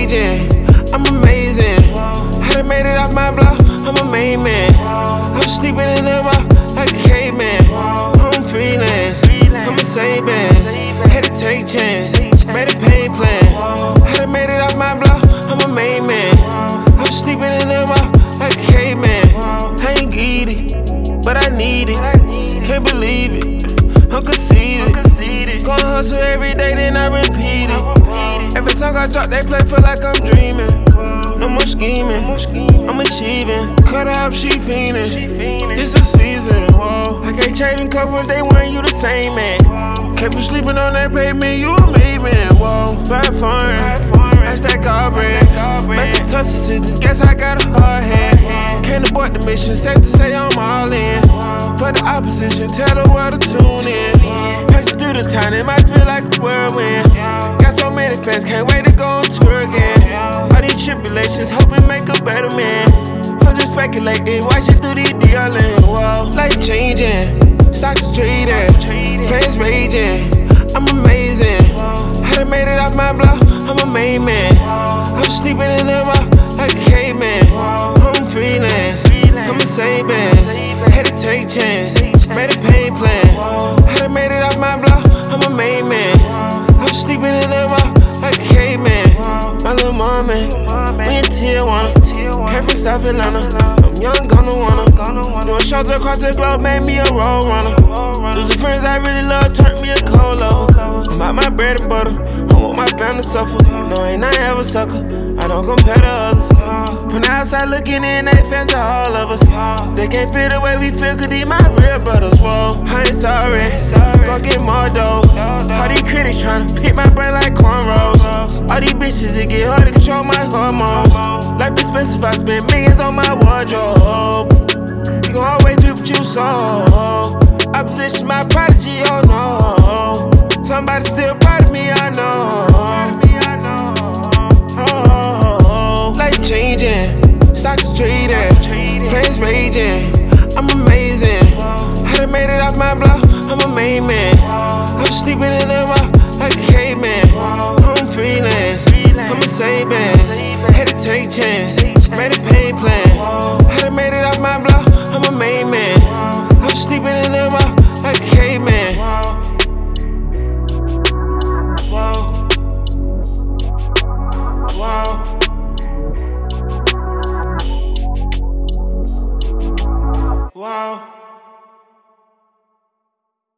raging, I'm amazing. Had I made it off my block, I'm a main man. I'm sleeping in the rock like a caveman. I'm freelance, I'm a savings. Had to take chance, made a pay plan. Had I made it off my block, I'm a main man. I'm sleeping in the rock like a caveman. I ain't greedy, but I need it. Can't believe it, I'm conceited. Gonna hustle every day, then I repeat it. Every song I drop, they play, feel like I'm dreaming. No more scheming, I'm achieving. Cut off, she fiending. It's a season, whoa. I can't change them cover, they want you the same, man. Kept you sleeping on that pavement, you a made man, whoa. Bad foreign, that's that God bread. Make some tough decisions, guess I got a hard head. Can't abort the mission, safe to say I'm all in. But the opposition, tell the world to tune in. Passing through the time, it might feel like a whirlwind. Got so many fans, can't wait to go on tour again. All these tribulations, hoping make a better man. I'm just speculating, watching through these dealing. Whoa, life changing, stocks trading, plans raging. I'm amazing. Had I made it off my block, I'm a main man. I'm sleeping in the rock like a caveman. I'm freelance, I'm a savings. Had to take chance, made a pay plan. Had I made it off my block, I'm a main man. I'm sleeping in the rock like a caveman. My little mommy, we in Tijuana. Came from South Atlanta, I'm young, gonna wanna. Doing shows across the globe, made me a road runner. Losing friends I really love, turned me a colo. I'm out my bread and butter, I want my family to suffer. No, ain't I ever sucker, I don't compare to others. From the outside looking in, they fans to all of us. They can't feel the way we feel, cause these my real brothers, whoa. I ain't sorry, go get more dough. All these critics tryna pick my brain like cornrows. All these bitches, it get hard to control my hormones. Life expensive, I spend millions on my wardrobe. You gon' always do what you sow. Opposition, my prodigy, oh no. Somebody still proud of me, I know. Life changing, stocks trading, plans raging. I'm amazing. Had I made it off my block, I'm a main man. I'm sleeping in the rock like a caveman. I'm freelance, I'm a savings. Had to take chance, made a pay plan. Had I made it off my block, I'm a main man. I'm sleeping in the rock like a caveman. Wow. Wow. Wow.